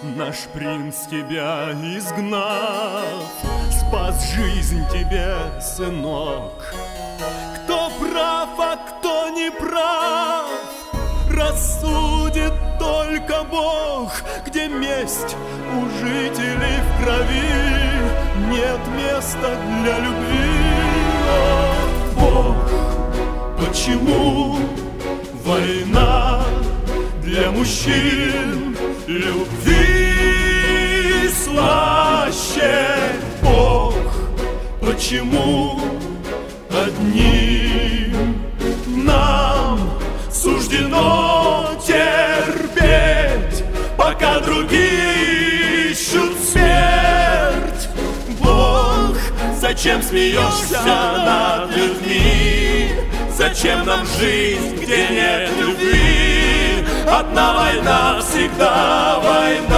Наш принц, тебя изгнав, спас жизнь тебе, сынок. Кто прав, а кто не прав, рассудит только Бог. Где месть у жителей в крови, нет места для любви. О, Бог, почему война для мужчин любви слаще? Бог, почему одним нам суждено терпеть, пока другие ищут смерть? Бог, зачем смеешься над людьми? Зачем нам жизнь, где нет любви? Одна война, всегда война.